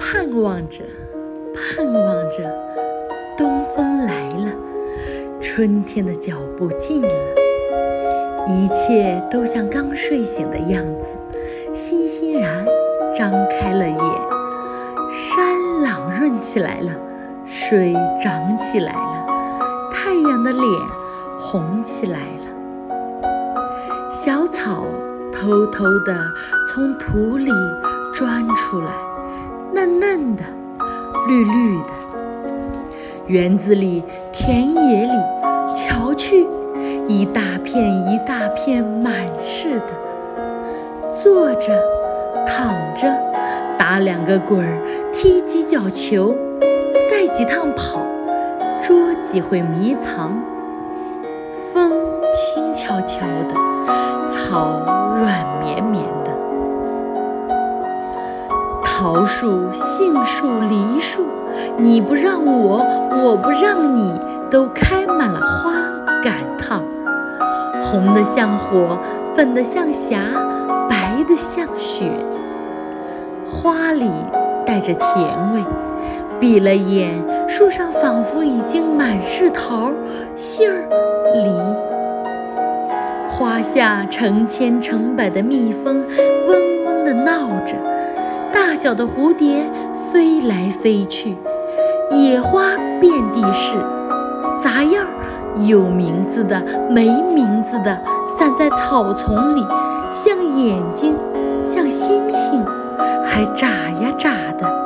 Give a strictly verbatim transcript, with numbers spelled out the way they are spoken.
盼望着，盼望着，东风来了，春天的脚步近了，一切都像刚睡醒的样子，欣欣然张开了眼。山朗润起来了，水涨起来了，太阳的脸红起来了。小草偷偷地从土里钻出来，嫩嫩的，绿绿的。园子里，田野里，瞧去，一大片一大片满是的。坐着，躺着，打两个滚儿，踢几脚球，赛几趟跑，捉几回迷藏。风轻悄悄的，草软绵绵的。桃树、杏树、梨树，你不让我，我不让你，都开满了花赶趟，红得像火，粉得像霞，白得像雪。花里带着甜味，闭了眼，树上仿佛已经满是桃、杏儿、梨。花下成千成百的蜜蜂嗡嗡地闹着，大小的蝴蝶飞来飞去，野花遍地是，杂样有名字的没名字的散在草丛里，像眼睛，像星星，还眨呀眨的。